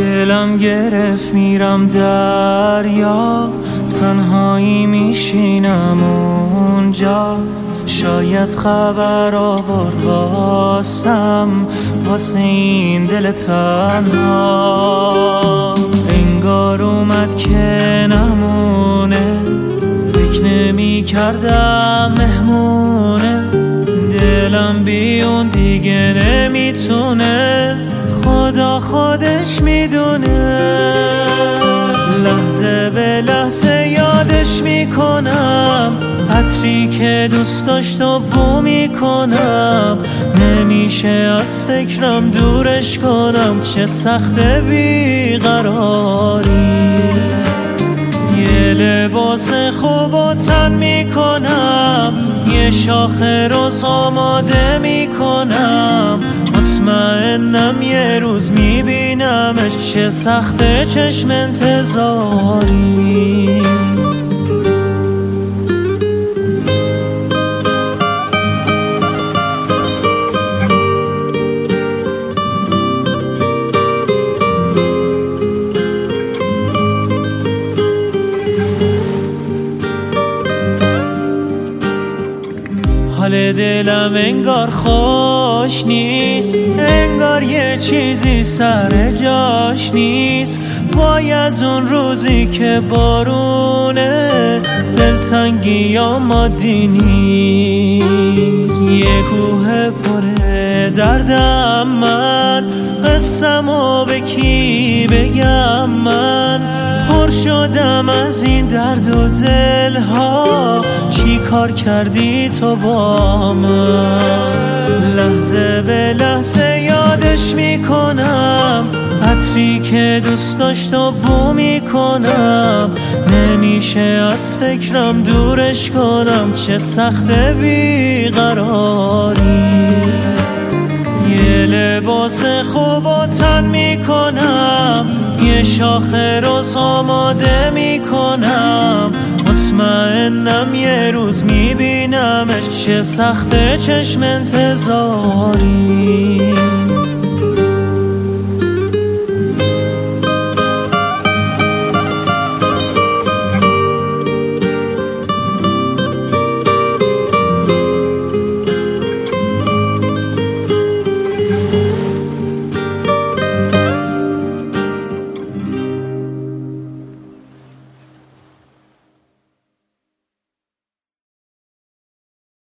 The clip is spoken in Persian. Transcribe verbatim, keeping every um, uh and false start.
دلم گرفت میرم دریا، تنهایی میشینم اونجا. شاید خبر آورد واسم، واسه این دل تنها. انگار اومد که نمونه، فکر نمی کردم مهمونه. دلم بی اون دیگه نمیتونه، خدا خودش میدونه. لحظه به لحظه یادش میکنم، عطری که دوست داشت و بو میکنم. نمیشه از فکرم دورش کنم، چه سخت بیقراری. یه لباس خوب و تن میکنم، یه شاخه روز آماده میکنم. مطمئنم یه روز میبینمش، چه سخته چشم انتظاری. حال دلم انگار خوش نیست، انگار یه چیزی سر جاش نیست. وای از اون روزی که بارونه، دلتنگی یا مادی نیست. یه کوه پره دردم من، قصه‌مو به کی بگم من؟ پر شدم از این درد و دلها، چی کار کردی تو با من؟ لحظه به لحظه یادش میکنم، عطری که دوست داشت و بو میکنم. نمیشه از فکرم دورش کنم، چه سخت بیقراری. یه لباس خوب و تن میکنم، یه شاخه روز آماده میکنم. مطمئنم یه روز میبینمش، چه سخته چشم انتظاری.